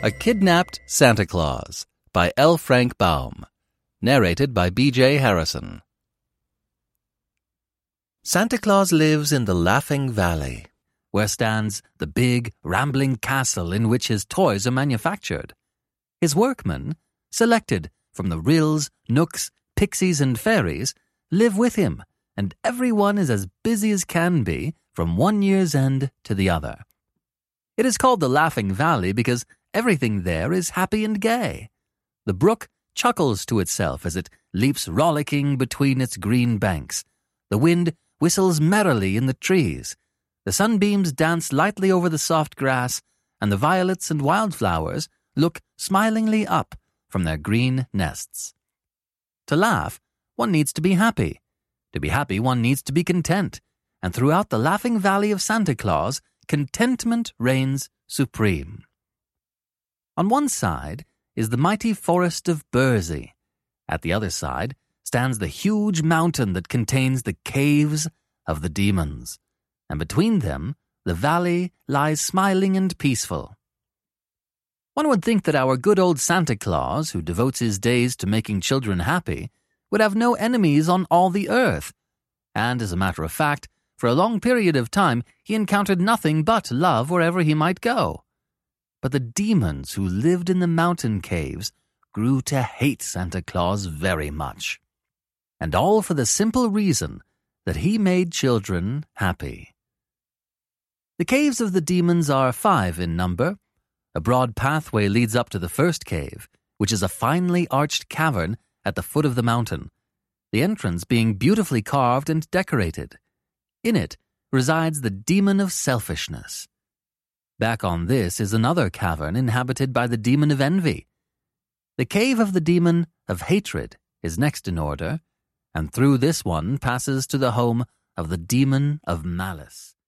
A Kidnapped Santa Claus by L. Frank Baum. Narrated by B.J. Harrison. Santa Claus lives in the Laughing Valley, where stands the big, rambling castle in which his toys are manufactured. His workmen, selected from the Ryls, Knooks, Pixies, and Fairies, live with him, and everyone is as busy as can be from one year's end to the other. It is called the Laughing Valley because everything there is happy and gay. The brook chuckles to itself as it leaps rollicking between its green banks. The wind whistles merrily in the trees. The sunbeams dance lightly over the soft grass, and the violets and wildflowers look smilingly up from their green nests. To laugh, one needs to be happy. To be happy, one needs to be content. And throughout the Laughing Valley of Santa Claus, contentment reigns supreme. On one side is the mighty forest of Burzee. At the other side stands the huge mountain that contains the caves of the demons. And between them, the valley lies smiling and peaceful. One would think that our good old Santa Claus, who devotes his days to making children happy, would have no enemies on all the earth. And as a matter of fact, for a long period of time, he encountered nothing but love wherever he might go. But the demons who lived in the mountain caves grew to hate Santa Claus very much. And all for the simple reason that he made children happy. The caves of the demons are 5 in number. A broad pathway leads up to the first cave, which is a finely arched cavern at the foot of the mountain, the entrance being beautifully carved and decorated. In it resides the demon of selfishness. Back on this is another cavern inhabited by the demon of envy. The cave of the demon of hatred is next in order, and through this one passes to the home of the demon of malice.